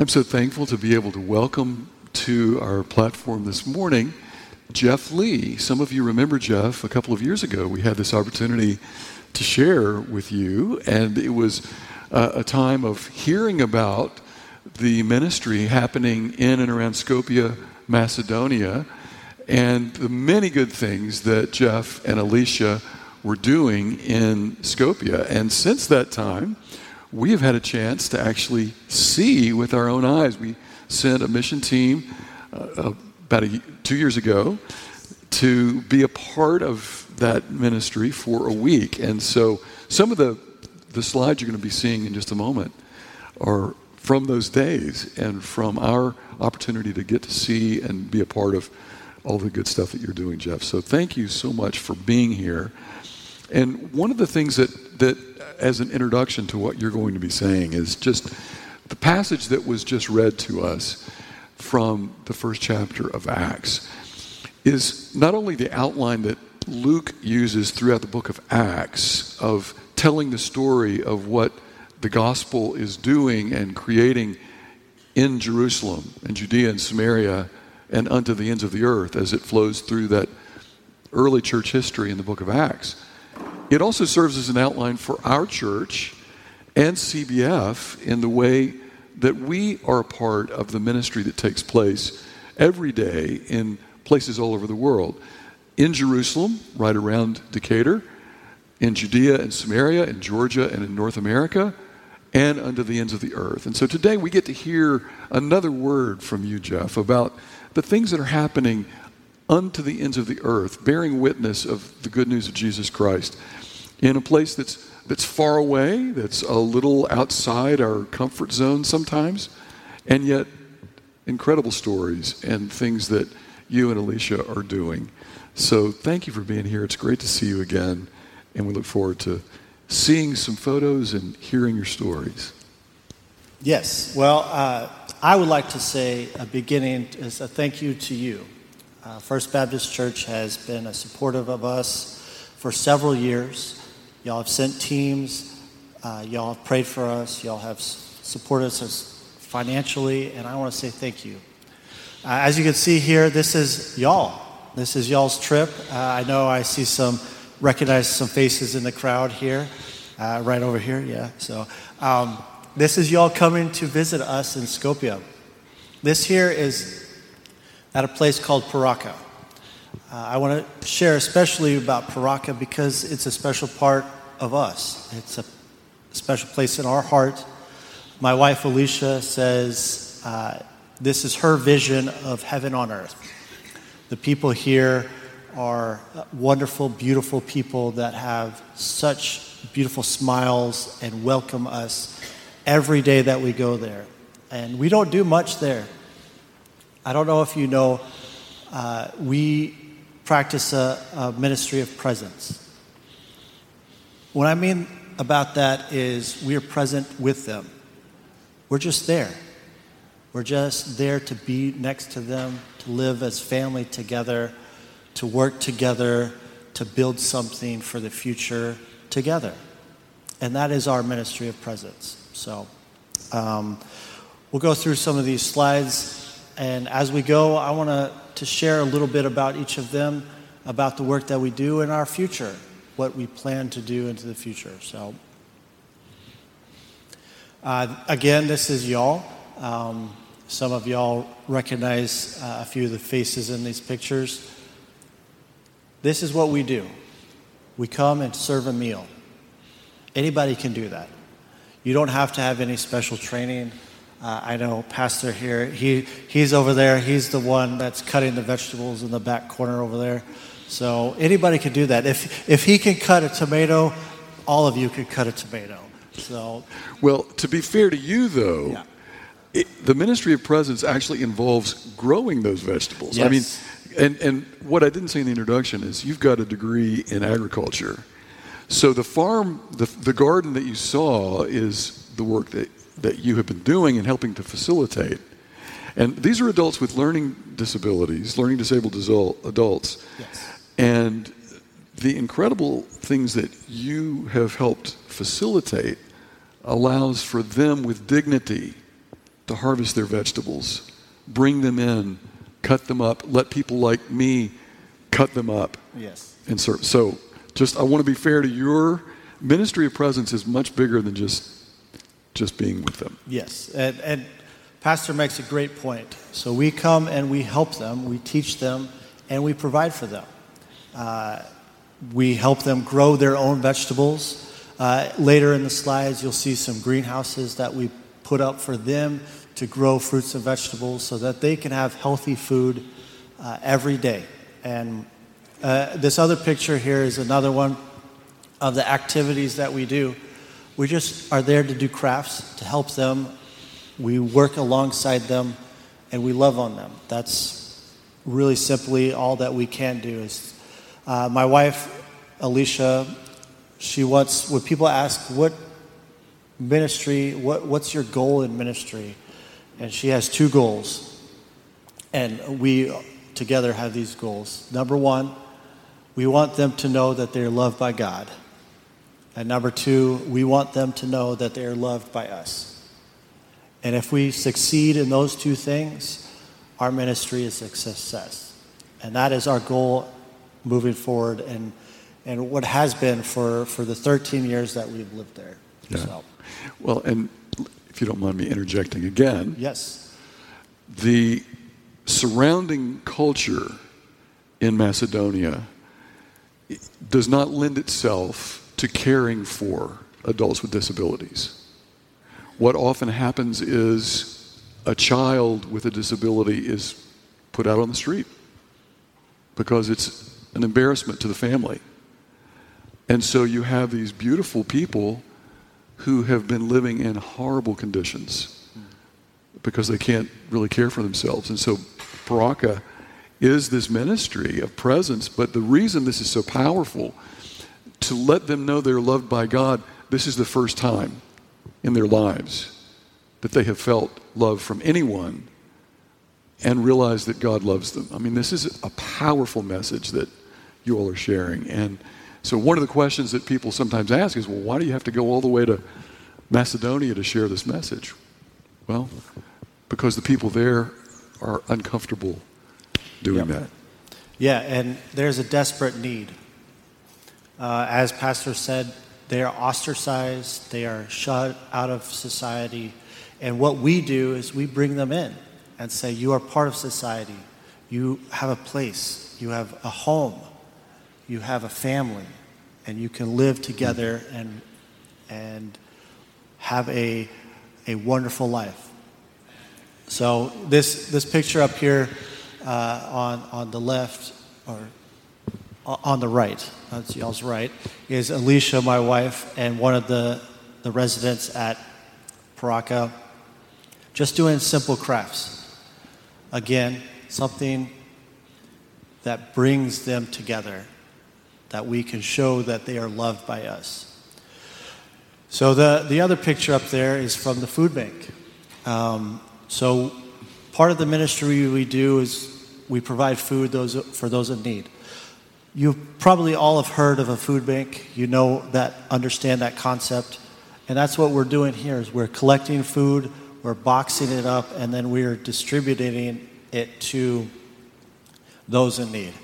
I'm so thankful to be able to welcome to our platform this morning Jeff Lee. Some of you remember Jeff. A couple of years ago, we had this opportunity to share with you, and it was a time of hearing about the ministry happening in and around Skopje, Macedonia, and the many good things that Jeff and Alicia were doing in Skopje. And since that time, we have had a chance to actually see with our own eyes. We sent a mission team about 2 years ago to be a part of that ministry for a week. And so some of the slides you're going to be seeing in just a moment are from those days and from our opportunity to get to see and be a part of all the good stuff that you're doing, Jeff. So thank you so much for being here. And one of the things that as an introduction to what you're going to be saying is just the passage that was just read to us from the first chapter of Acts is not only the outline that Luke uses throughout the book of Acts of telling the story of what the gospel is doing and creating in Jerusalem and Judea and Samaria and unto the ends of the earth as it flows through that early church history in the book of Acts. It also serves as an outline for our church and CBF in the way that we are a part of the ministry that takes place every day in places all over the world. In Jerusalem, right around Decatur, in Judea and Samaria, in Georgia and in North America, and unto the ends of the earth. And so today we get to hear another word from you, Jeff, about the things that are happening unto the ends of the earth, bearing witness of the good news of Jesus Christ in a place that's far away, that's a little outside our comfort zone sometimes, and yet incredible stories and things that you and Alicia are doing. So thank you for being here. It's great to see you again, and we look forward to seeing some photos and hearing your stories. Yes. Well, I would like to say a beginning is a thank you to you. First Baptist Church has been supportive of us for several years. Y'all have sent teams. Y'all have prayed for us. Y'all have supported us financially, and I want to say thank you. As you can see here, this is y'all. This is y'all's trip. I know I recognize some faces in the crowd here, right over here, yeah. So this is y'all coming to visit us in Skopje. This here is at a place called Paraka. I want to share especially about Paraka because it's a special part of us. It's a special place in our heart. My wife Alicia says this is her vision of heaven on earth. The people here are wonderful, beautiful people that have such beautiful smiles and welcome us every day that we go there. And we don't do much there. I don't know if you know, we practice a ministry of presence. What I mean about that is we are present with them. We're just there. We're just there to be next to them, to live as family together, to work together, to build something for the future together. And that is our ministry of presence. So we'll go through some of these slides. And as we go, I want to share a little bit about each of them, about the work that we do in our future, what we plan to do into the future. So again, this is y'all. Some of y'all recognize a few of the faces in these pictures. This is what we do. We come and serve a meal. Anybody can do that. You don't have to have any special training. I know Pastor here, he's over there. He's the one that's cutting the vegetables in the back corner over there. So anybody can do that. If he can cut a tomato, all of you can cut a tomato. So, well, to be fair to you, though, yeah. The ministry of presence actually involves growing those vegetables. Yes. I mean, and what I didn't say in the introduction is you've got a degree in agriculture. So the farm, the garden that you saw is the work that you have been doing and helping to facilitate. And these are adults with learning disabilities, learning disabled adults. Yes. And the incredible things that you have helped facilitate allows for them with dignity to harvest their vegetables, bring them in, cut them up, let people like me cut them up. Yes. And so just, I want to be fair to your ministry of presence is much bigger than just being with them. Yes, and Pastor makes a great point. So we come and we help them, we teach them, and we provide for them. We help them grow their own vegetables. Later in the slides, you'll see some greenhouses that we put up for them to grow fruits and vegetables so that they can have healthy food every day. And this other picture here is another one of the activities that we do. We just are there to do crafts, to help them. We work alongside them, and we love on them. That's really simply all that we can do. Is my wife, Alicia, she wants, when people ask, what ministry, what's your goal in ministry? And she has two goals. And we together have these goals. Number one, we want them to know that they're loved by God. And number two, we want them to know that they're loved by us. And if we succeed in those two things, our ministry is a success. And that is our goal moving forward and what has been for the 13 years that we've lived there. Yeah. So. Well, and if you don't mind me interjecting again. Yes. The surrounding culture in Macedonia does not lend itself to caring for adults with disabilities. What often happens is a child with a disability is put out on the street because it's an embarrassment to the family. And so you have these beautiful people who have been living in horrible conditions because they can't really care for themselves. And so Paraka is this ministry of presence, but the reason this is so powerful, to let them know they're loved by God, this is the first time in their lives that they have felt love from anyone and realized that God loves them. I mean, this is a powerful message that you all are sharing. And so one of the questions that people sometimes ask is, well, why do you have to go all the way to Macedonia to share this message? Well, because the people there are uncomfortable doing that. Yeah, and there's a desperate need. As Pastor said, they are ostracized, they are shut out of society, and what we do is we bring them in and say, you are part of society, you have a place, you have a home, you have a family, and you can live together and have a wonderful life. So this picture up here on the left, or on the right, that's y'all's right, is Alicia, my wife, and one of the residents at Paraka, just doing simple crafts. Again, something that brings them together, that we can show that they are loved by us. So the other picture up there is from the food bank. So part of the ministry we do is we provide food for those in need. You probably all have heard of a food bank. You know that, understand that concept. And that's what we're doing here is we're collecting food, we're boxing it up, and then we're distributing it to those in need.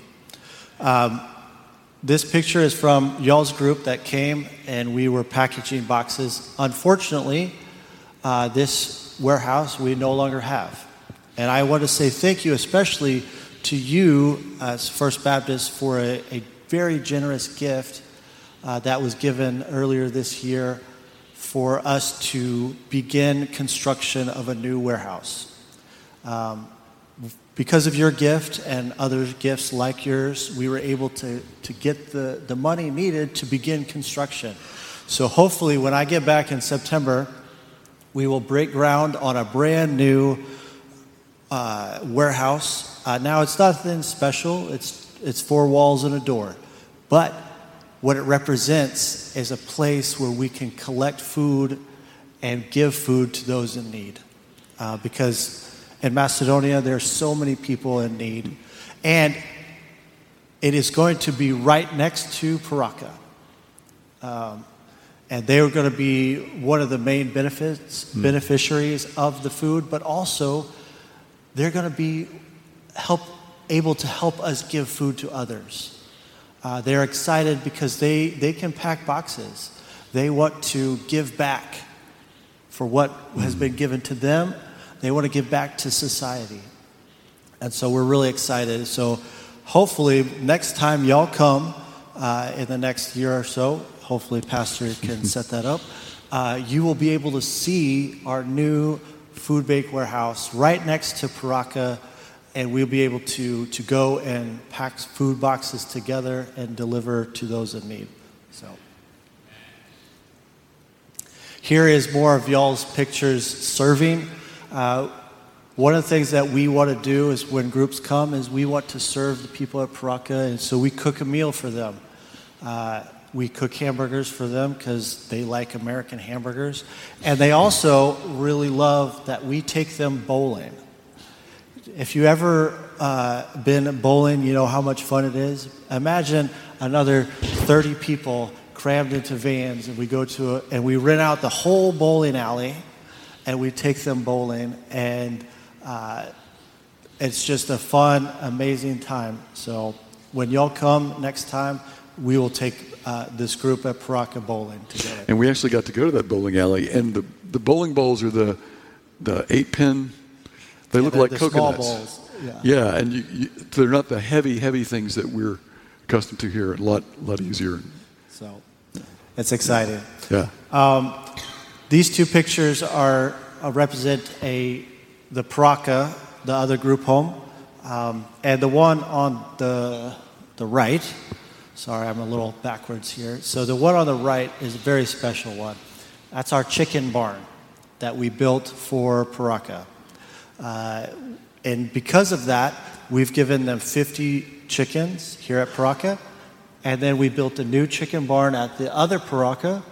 This picture is from y'all's group that came, and we were packaging boxes. Unfortunately, this warehouse we no longer have. And I want to say thank you especially to you as First Baptist for a very generous gift that was given earlier this year for us to begin construction of a new warehouse. Because of your gift and other gifts like yours, we were able to get the money needed to begin construction. So hopefully when I get back in September, we will break ground on a brand new warehouse. Now it's nothing special. It's 4 walls and a door. But what it represents is a place where we can collect food and give food to those in need. Because in Macedonia, there are so many people in need. And it is going to be right next to Paraka. And they were going to be one of the main beneficiaries of the food, but also they're going to be able to help us give food to others. They're excited because they can pack boxes. They want to give back for what has been given to them. They want to give back to society. And so we're really excited. So hopefully next time y'all come in the next year or so, hopefully Pastor can set that up, you will be able to see our new food bank warehouse right next to Paraka, and we'll be able to go and pack food boxes together and deliver to those in need. So here is more of y'all's pictures serving. One of the things that we want to do is when groups come is we want to serve the people at Paraka, and so we cook a meal for them. We cook hamburgers for them because they like American hamburgers. And they also really love that we take them bowling. If you ever been bowling, you know how much fun it is. Imagine another 30 people crammed into vans, and we go and we rent out the whole bowling alley, and we take them bowling, and it's just a fun, amazing time. So when y'all come next time, we will take this group at Paraka bowling together. And we actually got to go to that bowling alley, and the bowling balls are the 8-pin. They look like coconuts. Small bowls. Yeah, and they're not the heavy things that we're accustomed to here. A lot easier. So it's exciting. Yeah. These two pictures represent the Paraka, the other group home, and the one on the right. Sorry, I'm a little backwards here. So the one on the right is a very special one. That's our chicken barn that we built for Paraka. And because of that, we've given them 50 chickens here at Paraka. And then we built a new chicken barn at the other Paraka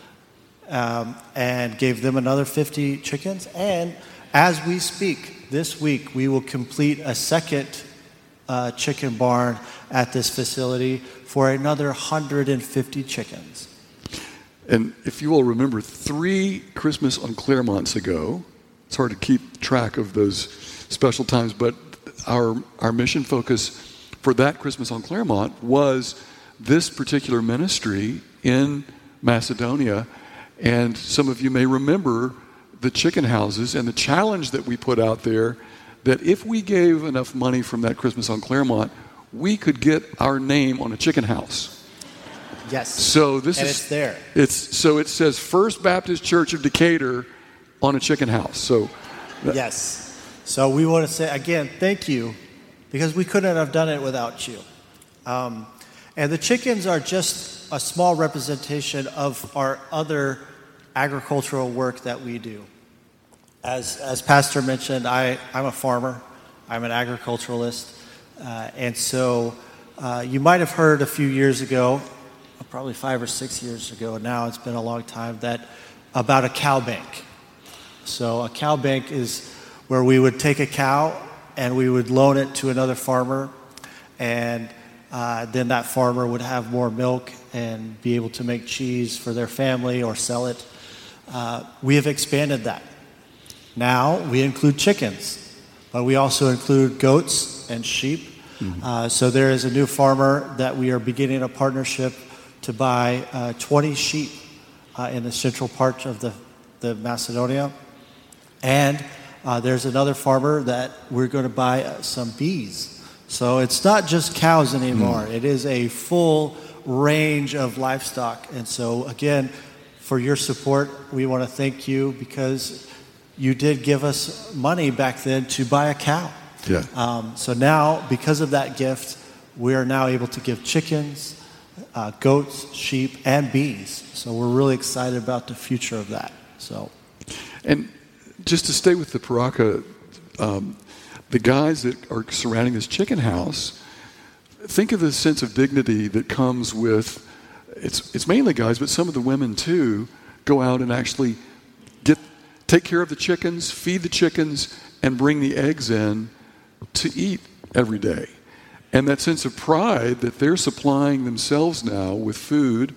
and gave them another 50 chickens. And as we speak, this week, we will complete a second chicken barn at this facility for another 150 chickens. And if you all remember, 3 Christmas on Claremonts ago, it's hard to keep track of those special times, but our mission focus for that Christmas on Claremont was this particular ministry in Macedonia. And some of you may remember the chicken houses and the challenge that we put out there, that if we gave enough money from that Christmas on Claremont, we could get our name on a chicken house. Yes. So it's there. So it says First Baptist Church of Decatur on a chicken house. So yes. So we want to say again, thank you, because we couldn't have done it without you. And the chickens are just a small representation of our other agricultural work that we do. As Pastor mentioned, I'm a farmer. I'm an agriculturalist. And so you might have heard a few years ago, probably 5 or 6 years ago now, it's been a long time, about a cow bank. So a cow bank is where we would take a cow and we would loan it to another farmer, and then that farmer would have more milk and be able to make cheese for their family or sell it. We have expanded that. Now we include chickens, but we also include goats and sheep. Mm-hmm. So there is a new farmer that we are beginning a partnership to buy 20 sheep in the central part of the Macedonia. And there's another farmer that we're going to buy some bees. So it's not just cows anymore. It is a full range of livestock. And so again, for your support, we want to thank you, because you did give us money back then to buy a cow. Yeah. So now, because of that gift, we are now able to give chickens, goats, sheep, and bees. So we're really excited about the future of that. So, and just to stay with the Paraka, the guys that are surrounding this chicken house, think of the sense of dignity that comes with, it's mainly guys, but some of the women too, go out and actually take care of the chickens, feed the chickens, and bring the eggs in to eat every day. And that sense of pride that they're supplying themselves now with food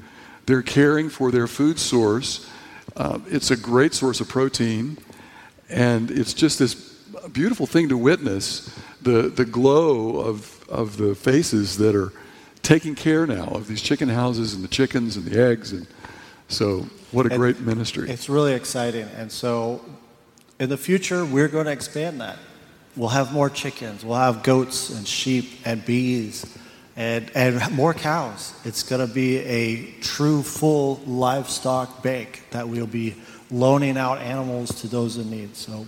They're caring for their food source. It's a great source of protein, and it's just this beautiful thing to witness, the glow of the faces that are taking care now of these chicken houses and the chickens and the eggs. And so what a great ministry. It's really exciting. And so in the future, we're going to expand that. We'll have more chickens. We'll have goats and sheep and bees and more cows. It's going to be a true, full livestock bank that we'll be loaning out animals to those in need. So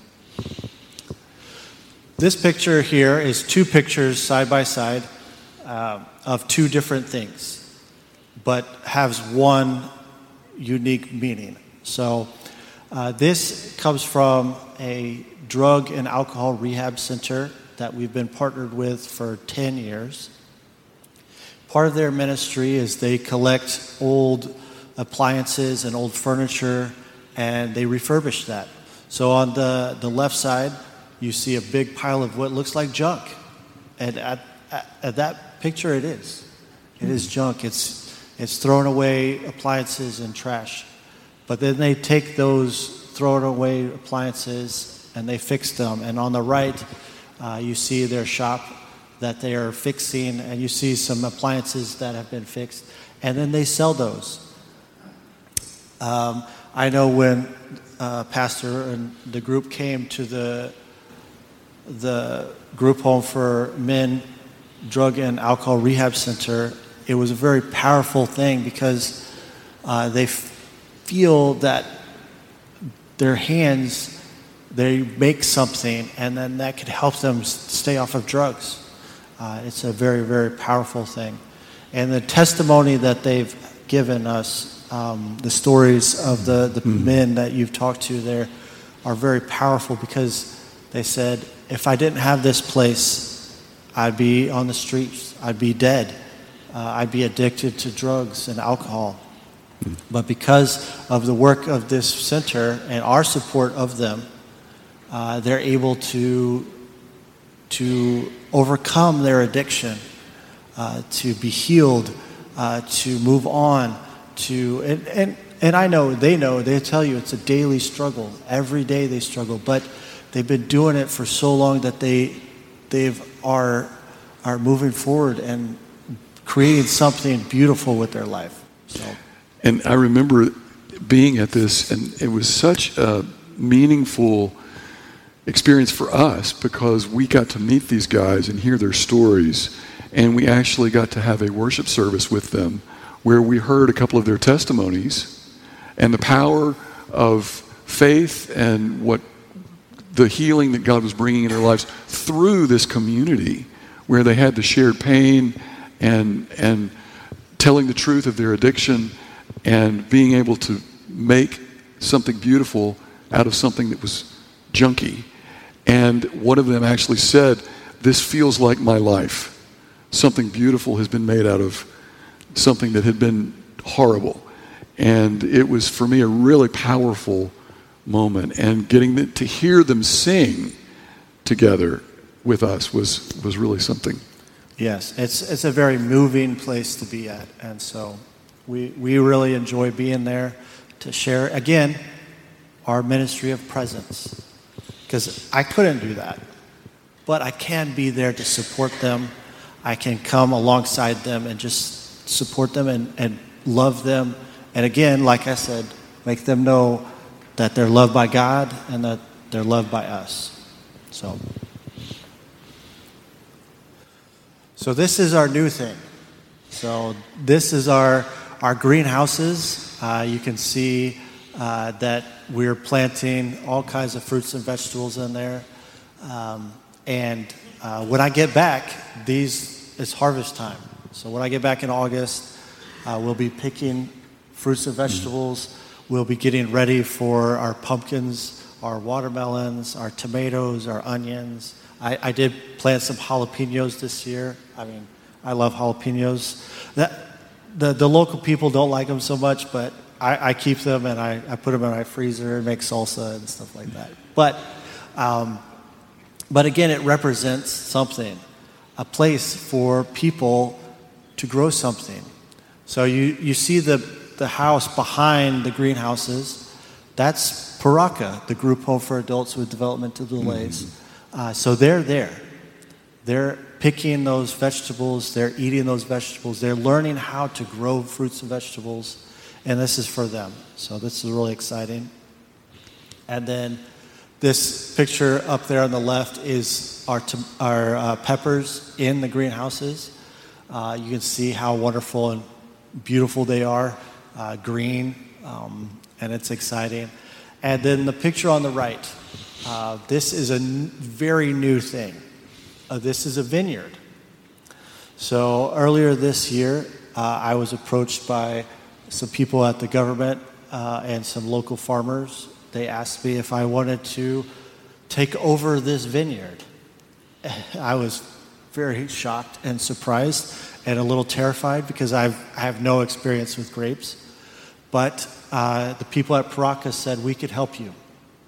this picture here is two pictures side by side of two different things, but has one unique meaning. So this comes from a drug and alcohol rehab center that we've been partnered with for 10 years. Part of their ministry is they collect old appliances and old furniture, and they refurbish that. So on the left side, you see a big pile of what looks like junk. And at that picture, it is. It is junk. It's thrown away appliances and trash. But then they take those thrown away appliances and they fix them. And on the right, you see their shop that they are fixing, and you see some appliances that have been fixed. And then they sell those. I know when Pastor and the group came to the group home for men drug and alcohol rehab center, it was a very powerful thing because they feel that their hands, they make something, and then that could help them stay off of drugs. It's a very, very powerful thing. And the testimony that they've given us, the stories of the men that you've talked to there are very powerful because they said, if I didn't have this place, I'd be on the streets. I'd be dead. I'd be addicted to drugs and alcohol. But because of the work of this center and our support of them, they're able to overcome their addiction, to be healed, to move on, and I know, they tell you it's a daily struggle. Every day they struggle, but they've been doing it for so long that they are moving forward and creating something beautiful with their life. So. And I remember being at this, and it was such a meaningful experience for us because we got to meet these guys and hear their stories, and we actually got to have a worship service with them where we heard a couple of their testimonies and the power of faith and what the healing that God was bringing in their lives through this community where they had the shared pain and telling the truth of their addiction and being able to make something beautiful out of something that was junky. And one of them actually said, "This feels like my life. Something beautiful has been made out of something that had been horrible." And it was, for me, a really powerful moment. And getting to hear them sing together with us was really something. Yes, it's a very moving place to be at. And so we really enjoy being there to share, again, our ministry of presence. Because I couldn't do that. But I can be there to support them. I can come alongside them and just support them and love them. And again, like I said, make them know that they're loved by God and that they're loved by us. So this is our new thing. So this is our greenhouses. You can see that we're planting all kinds of fruits and vegetables in there. And when I get back, it's harvest time. So when I get back in August, we'll be picking fruits and vegetables. We'll be getting ready for our pumpkins, our watermelons, our tomatoes, our onions. I did plant some jalapenos this year. I mean, I love jalapenos. The local people don't like them so much, but I keep them and I put them in my freezer and make salsa and stuff like that. But again, it represents something, a place for people to grow something. So you see the the house behind the greenhouses, that's Paraka, the group home for adults with developmental delays. So they're there. They're picking those vegetables. They're eating those vegetables. They're learning how to grow fruits and vegetables. And this is for them. So this is really exciting. And then this picture up there on the left is our peppers in the greenhouses. You can see how wonderful and beautiful they are, green, and it's exciting. And then the picture on the right, this is a very new thing. This is a vineyard. So earlier this year, I was approached by some people at the government and some local farmers. They asked me if I wanted to take over this vineyard. I was very shocked and surprised and a little terrified because I have no experience with grapes. But the people at Paraka said we could help you.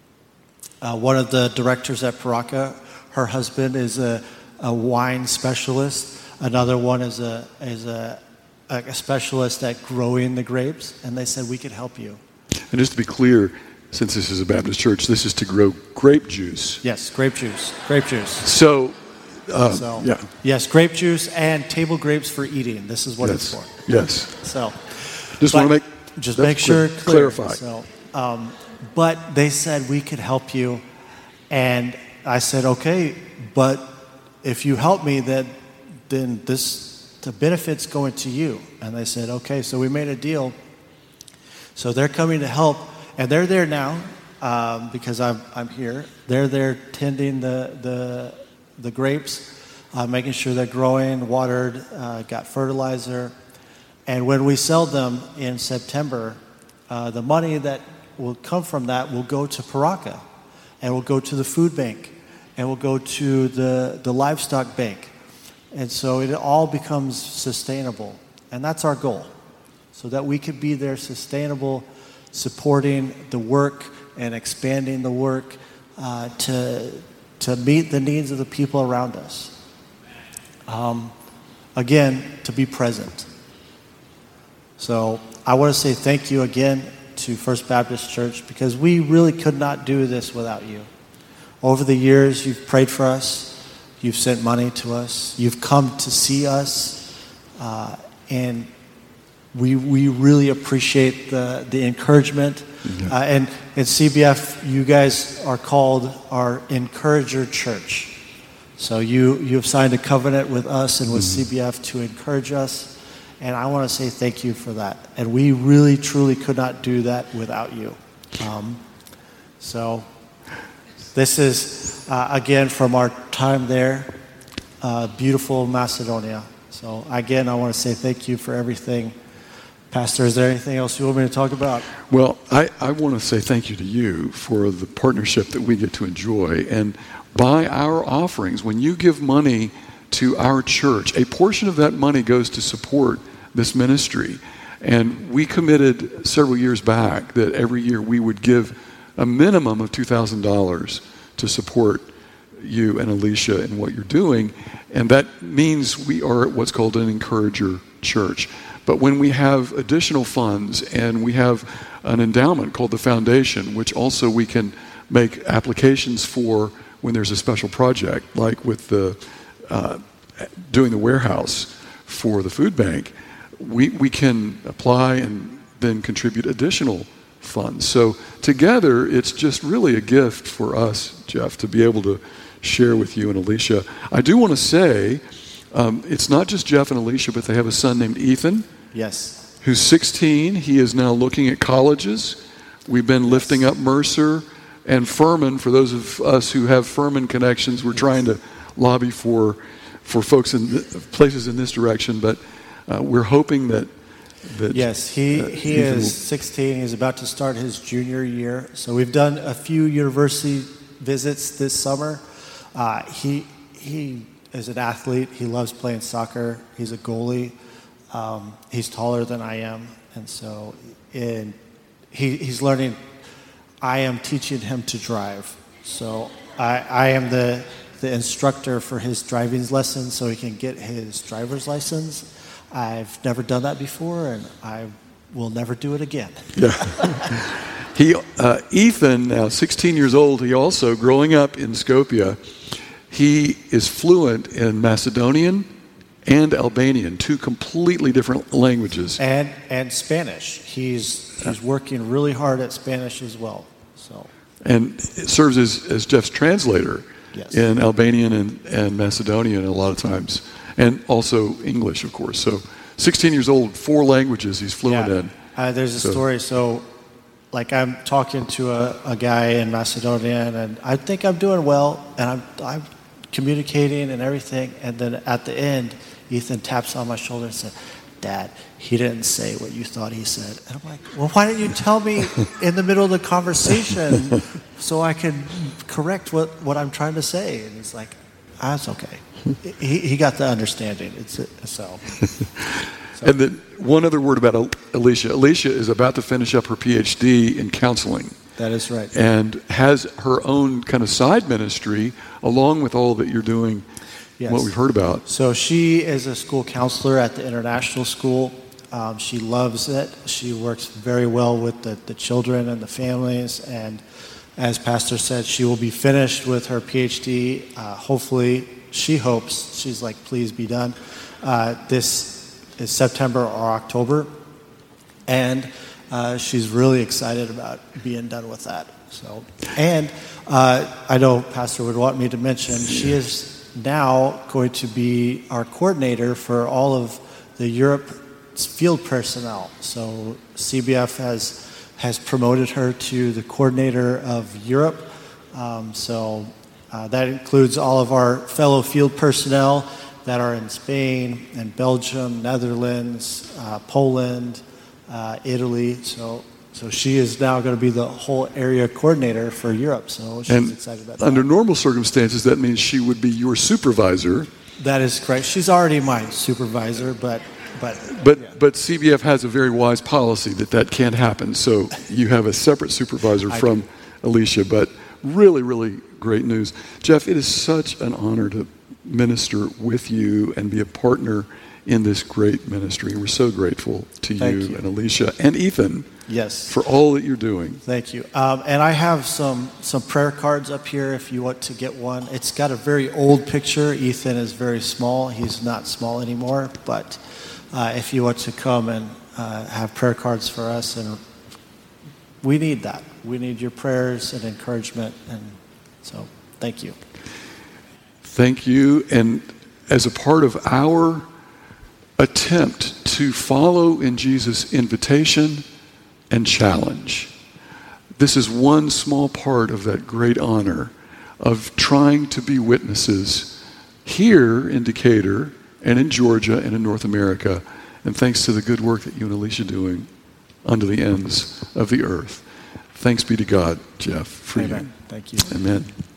One of the directors at Paraka, her husband is a wine specialist. Another one is a specialist at growing the grapes. And they said we could help you. And just to be clear, since this is a Baptist church, this is to grow grape juice. Yes, grape juice. Grape juice. So yeah. Yes, grape juice and table grapes for eating. This is what it's for. Yes. So, just want to make sure clarify. So, but they said we could help you, and I said okay, but if you help me, then the benefit's going to you. And they said okay. So we made a deal. So they're coming to help, and they're there now because I'm here. They're there tending the grapes, making sure they're growing, watered, got fertilizer. And when we sell them in September, the money that will come from that will go to Paraka, and will go to the food bank, and will go to the livestock bank. And so it all becomes sustainable. And that's our goal, so that we could be there sustainable, supporting the work and expanding the work to meet the needs of the people around us. Again, to be present. So I want to say thank you again to First Baptist Church, because we really could not do this without you. Over the years, you've prayed for us. You've sent money to us. You've come to see us. And we really appreciate the encouragement. And in CBF, you guys are called our Encourager Church. So you have signed a covenant with us and with CBF to encourage us. And I want to say thank you for that. And we really, truly could not do that without you. So this is, again, from our time there, beautiful Macedonia. So again, I want to say thank you for everything. Pastor, is there anything else you want me to talk about? Well, I want to say thank you to you for the partnership that we get to enjoy. And by our offerings, when you give money to our church, a portion of that money goes to support this ministry. And we committed several years back that every year we would give a minimum of $2,000 to support you and Alicia in what you're doing. And that means we are what's called an Encourager Church. But when we have additional funds, and we have an endowment called the Foundation, which also we can make applications for when there's a special project, like with the doing the warehouse for the food bank, we can apply and then contribute additional funds. So together, it's just really a gift for us, Jeff, to be able to share with you and Alicia. I do want to say, it's not just Jeff and Alicia, but they have a son named Ethan. Yes. Who's 16. He is now looking at colleges. We've been lifting up Mercer and Furman. For those of us who have Furman connections, we're trying to lobby for folks in places in this direction. But we're hoping that yes, he is 16. He's about to start his junior year. So we've done a few university visits this summer. He is an athlete. He loves playing soccer. He's a goalie. He's taller than I am, and so he's learning. I am teaching him to drive. So I am the instructor for his driving lessons, so he can get his driver's license. I've never done that before, and we'll never do it again. Yeah. Ethan, now 16 years old, he also, growing up in Skopje, he is fluent in Macedonian and Albanian, two completely different languages. And Spanish. He's working really hard at Spanish as well. So. And it serves as Jeff's translator in Albanian and Macedonian a lot of times, and also English, of course. So 16 years old, 4 languages he's fluent in. There's a story. So, like, I'm talking to a guy in Macedonia, and I think I'm doing well, and I'm communicating and everything. And then at the end, Ethan taps on my shoulder and said, "Dad, he didn't say what you thought he said." And I'm like, "Well, why didn't you tell me in the middle of the conversation so I can correct what I'm trying to say?" And he's like, "That's okay." He got the understanding. So. And then one other word about Alicia. Alicia is about to finish up her PhD in counseling. That is right. And has her own kind of side ministry along with all that you're doing, what we've heard about. So she is a school counselor at the international school. She loves it. She works very well with the children and the families. And as Pastor said, she will be finished with her PhD. Hopefully, she hopes, she's like, please be done. This is September or October. And she's really excited about being done with that. So, and I know Pastor would want me to mention, she is now going to be our coordinator for all of the Europe field personnel. So CBF has promoted her to the coordinator of Europe. So that includes all of our fellow field personnel that are in Spain and Belgium, Netherlands, Poland, Italy. So she is now going to be the whole area coordinator for Europe. So she's excited about that. Under normal circumstances, that means she would be your supervisor. That is correct. She's already my supervisor, but CBF has a very wise policy that can't happen. So you have a separate supervisor from Alicia. But really, really great news. Jeff, it is such an honor to minister with you and be a partner in this great ministry. We're so grateful to you and Alicia and Ethan for all that you're doing. Thank you. And I have some prayer cards up here if you want to get one. It's got a very old picture. Ethan is very small. He's not small anymore. But if you want to come and have prayer cards for us, and we need that. We need your prayers and encouragement. And so thank you. Thank you. And as a part of our attempt to follow in Jesus' invitation and challenge, this is one small part of that great honor of trying to be witnesses here in Decatur and in Georgia and in North America, and thanks to the good work that you and Alicia are doing unto the ends of the earth. Thanks be to God, Jeff, for you. Thank you. Amen.